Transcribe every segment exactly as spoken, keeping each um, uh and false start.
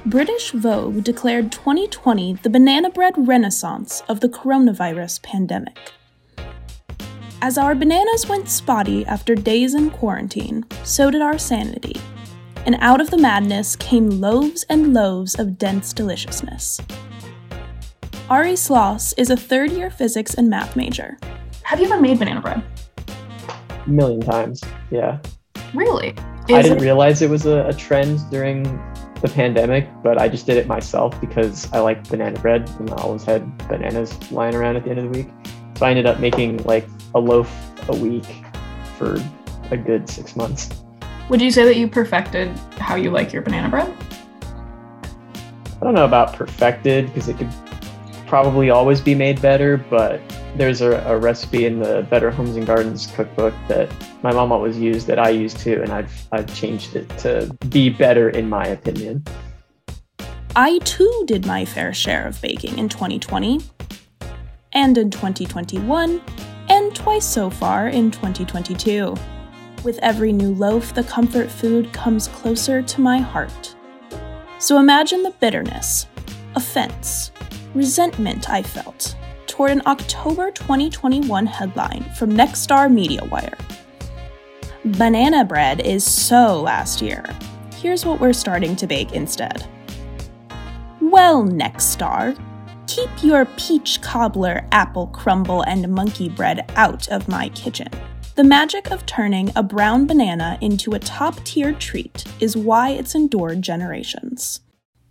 British Vogue declared twenty twenty the banana bread renaissance of the coronavirus pandemic. As our bananas went spotty after days in quarantine, so did our sanity. And out of the madness came loaves and loaves of dense deliciousness. Ari Sloss is a third-year physics and math major. Have you ever made banana bread? A million times, yeah. Really? Is I didn't it... realize it was a, a trend during the pandemic, but I just did it myself because I like banana bread and I always had bananas lying around at the end of the week. So I ended up making like a loaf a week for a good six months. Would you say that you perfected how you like your banana bread? I don't know about perfected because it could probably always be made better, but there's a, a recipe in the Better Homes and Gardens cookbook that my mom always used that I use too, and I've I've changed it to be better in my opinion. I too did my fair share of baking in twenty twenty, and in twenty twenty-one, and twice so far in twenty twenty-two. With every new loaf, the comfort food comes closer to my heart. So imagine the bitterness, offense, resentment I felt toward an October twenty twenty-one headline from Nexstar MediaWire. Banana bread is so last year. Here's what we're starting to bake instead. Well, Nexstar, keep your peach cobbler, apple crumble, and monkey bread out of my kitchen. The magic of turning a brown banana into a top-tier treat is why it's endured generations.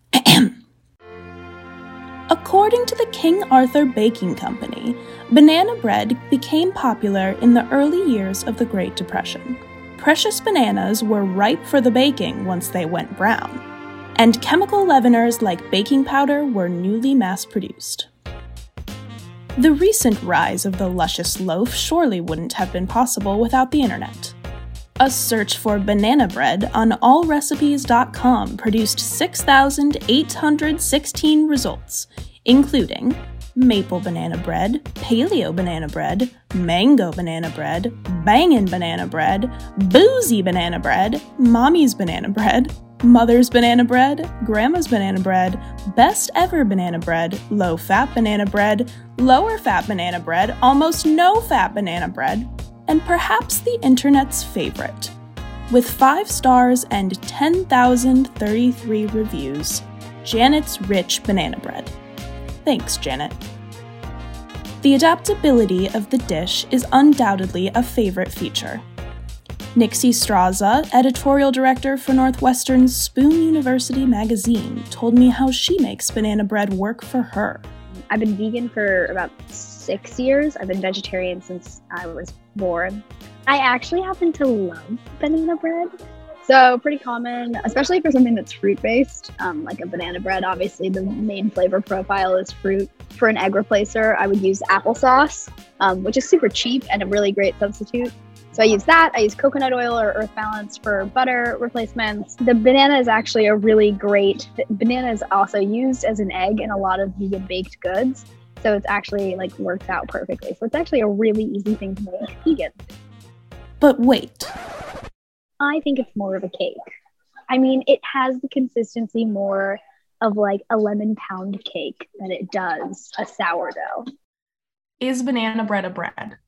According to the King Arthur Baking Company, banana bread became popular in the early years of the Great Depression. Precious bananas were ripe for the baking once they went brown, and chemical leaveners like baking powder were newly mass-produced. The recent rise of the luscious loaf surely wouldn't have been possible without the internet. A search for banana bread on all recipes dot com produced six thousand eight hundred sixteen results, including maple banana bread, paleo banana bread, mango banana bread, bangin' banana bread, boozy banana bread, mommy's banana bread, mother's banana bread, grandma's banana bread, best ever banana bread, low-fat banana bread, lower-fat banana bread, almost no-fat banana bread, and perhaps the internet's favorite, with five stars and ten thousand thirty-three reviews, Janet's Rich Banana Bread. Thanks, Janet. The adaptability of the dish is undoubtedly a favorite feature. Nixie Straza, editorial director for Northwestern's Spoon University magazine, told me how she makes banana bread work for her. I've been vegan for about six years. I've been vegetarian since I was born. I actually happen to love banana bread. So pretty common, especially for something that's fruit-based, um, like a banana bread. Obviously, the main flavor profile is fruit. For an egg replacer, I would use applesauce, um, which is super cheap and a really great substitute. So I use that. I use coconut oil or Earth Balance for butter replacements. The banana is actually a really great, banana is also used as an egg in a lot of vegan baked goods. So it's actually like works out perfectly. So it's actually a really easy thing to make vegan. But wait. I think it's more of a cake. I mean, it has the consistency more of like a lemon pound cake than it does a sourdough. Is banana bread a bread?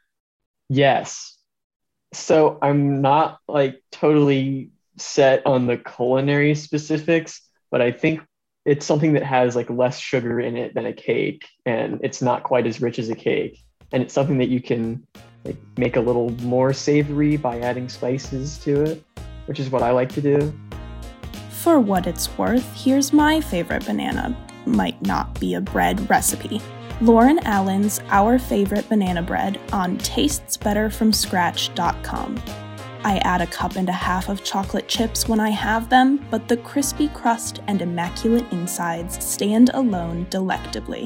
Yes. So I'm not like totally set on the culinary specifics, but I think it's something that has like less sugar in it than a cake, and it's not quite as rich as a cake. And it's something that you can like make a little more savory by adding spices to it, which is what I like to do. For what it's worth, here's my favorite banana, might not be a bread recipe. Lauren Allen's Our Favorite Banana Bread on tastes better from scratch dot com. I add a cup and a half of chocolate chips when I have them, but the crispy crust and immaculate insides stand alone delectably.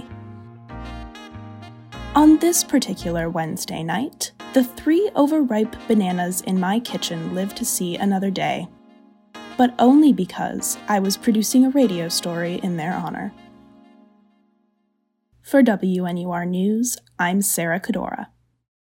On this particular Wednesday night, the three overripe bananas in my kitchen live to see another day, but only because I was producing a radio story in their honor. For W N U R News, I'm Sarah Cadora.